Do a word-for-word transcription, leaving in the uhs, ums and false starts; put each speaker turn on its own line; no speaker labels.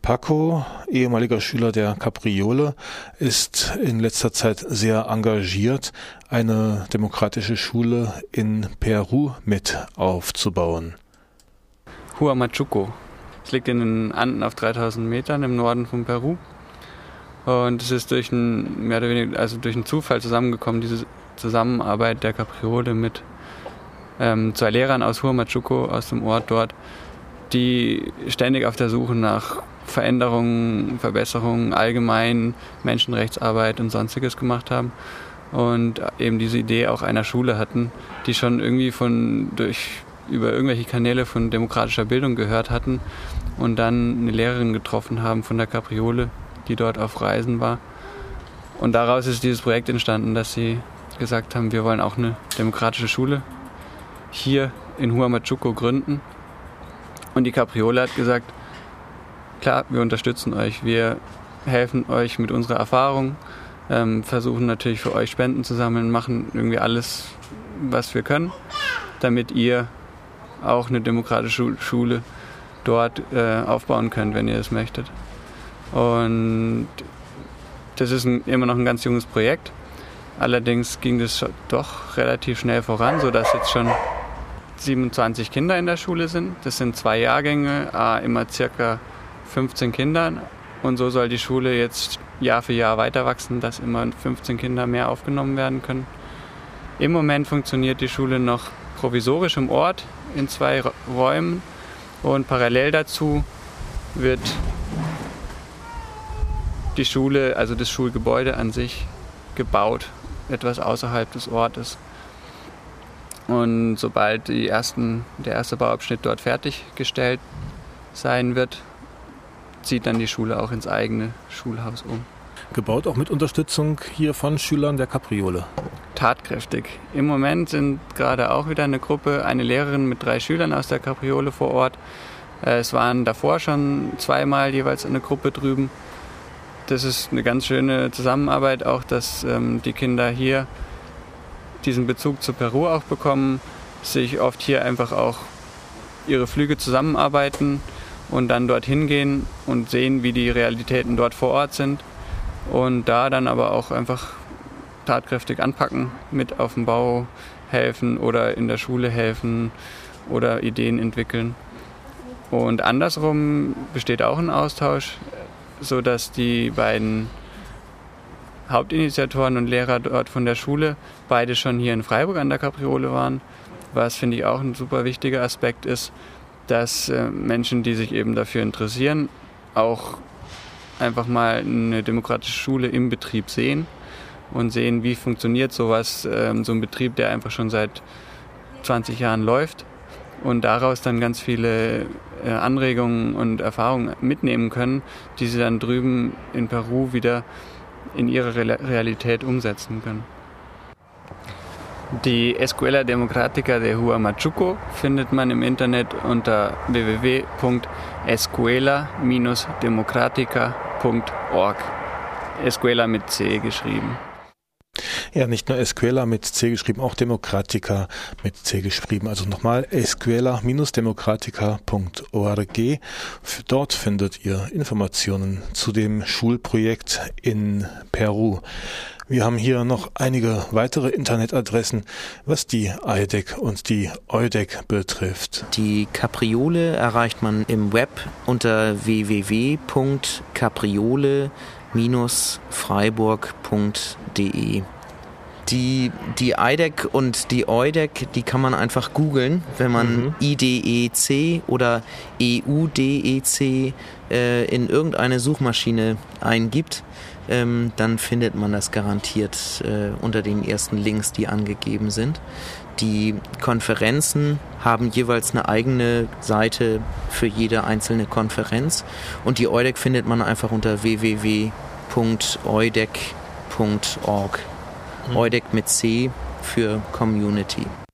Paco, ehemaliger Schüler der Capriole, ist in letzter Zeit sehr engagiert, eine demokratische Schule in Peru mit aufzubauen.
Huamachuco. Es liegt in den Anden auf dreitausend Metern im Norden von Peru. Und es ist durch einen, mehr oder weniger, also durch einen Zufall zusammengekommen, diese Zusammenarbeit der Capriole mit ähm, zwei Lehrern aus Huamachuco, aus dem Ort dort, die ständig auf der Suche nach Veränderungen, Verbesserungen, allgemein Menschenrechtsarbeit und Sonstiges gemacht haben und eben diese Idee auch einer Schule hatten, die schon irgendwie von durch über irgendwelche Kanäle von demokratischer Bildung gehört hatten und dann eine Lehrerin getroffen haben von der Capriole, die dort auf Reisen war. Und daraus ist dieses Projekt entstanden, dass sie gesagt haben, wir wollen auch eine demokratische Schule hier in Huamachuco gründen. Und die Capriole hat gesagt, klar, wir unterstützen euch, wir helfen euch mit unserer Erfahrung, ähm, versuchen natürlich für euch Spenden zu sammeln, machen irgendwie alles, was wir können, damit ihr auch eine demokratische Schule dort äh, aufbauen könnt, wenn ihr das möchtet. Und das ist ein, immer noch ein ganz junges Projekt. Allerdings ging das doch relativ schnell voran, sodass jetzt schon siebenundzwanzig Kinder in der Schule sind. Das sind zwei Jahrgänge, immer circa fünfzehn Kinder. Und so soll die Schule jetzt Jahr für Jahr weiter wachsen, dass immer fünfzehn Kinder mehr aufgenommen werden können. Im Moment funktioniert die Schule noch provisorisch im Ort in zwei Räumen. Und parallel dazu wird die Schule, also das Schulgebäude an sich, gebaut, etwas außerhalb des Ortes. Und sobald die ersten, der erste Bauabschnitt dort fertiggestellt sein wird, zieht dann die Schule auch ins eigene Schulhaus um.
Gebaut auch mit Unterstützung hier von Schülern der Capriole?
Tatkräftig. Im Moment sind gerade auch wieder eine Gruppe, eine Lehrerin mit drei Schülern aus der Capriole vor Ort. Es waren davor schon zweimal jeweils eine Gruppe drüben. Das ist eine ganz schöne Zusammenarbeit, auch dass ähm, die Kinder hier diesen Bezug zu Peru auch bekommen, sich oft hier einfach auch ihre Flüge zusammenarbeiten und dann dorthin gehen und sehen, wie die Realitäten dort vor Ort sind und da dann aber auch einfach tatkräftig anpacken, mit auf dem Bau helfen oder in der Schule helfen oder Ideen entwickeln. Und andersrum besteht auch ein Austausch, sodass die beiden Hauptinitiatoren und Lehrer dort von der Schule beide schon hier in Freiburg an der Capriole waren, was finde ich auch ein super wichtiger Aspekt ist, dass äh, Menschen, die sich eben dafür interessieren, auch einfach mal eine demokratische Schule im Betrieb sehen und sehen, wie funktioniert sowas, äh, so ein Betrieb, der einfach schon seit zwanzig Jahren läuft und daraus dann ganz viele äh, Anregungen und Erfahrungen mitnehmen können, die sie dann drüben in Peru wieder in ihre Realität umsetzen können. Die Escuela Democrática de Huamachuco findet man im Internet unter w w w punkt escuela dash democratica punkt org. Escuela mit C geschrieben.
Ja, nicht nur Escuela mit C geschrieben, auch Democratica mit C geschrieben. Also nochmal escuela dash democratica punkt org. Dort findet ihr Informationen zu dem Schulprojekt in Peru. Wir haben hier noch einige weitere Internetadressen, was die I D E C und die E U D E C betrifft.
Die Capriole erreicht man im Web unter w w w punkt capriole dash freiburg punkt d e. Die, die I D E C und die E U D E C, die kann man einfach googeln, wenn man mhm. I D E C oder E U D E C äh, in irgendeine Suchmaschine eingibt. Ähm, dann findet man das garantiert äh, unter den ersten Links, die angegeben sind. Die Konferenzen haben jeweils eine eigene Seite für jede einzelne Konferenz und die E U D E C findet man einfach unter w w w punkt e u d e c punkt org. Mhm. E U D E C mit C für Community.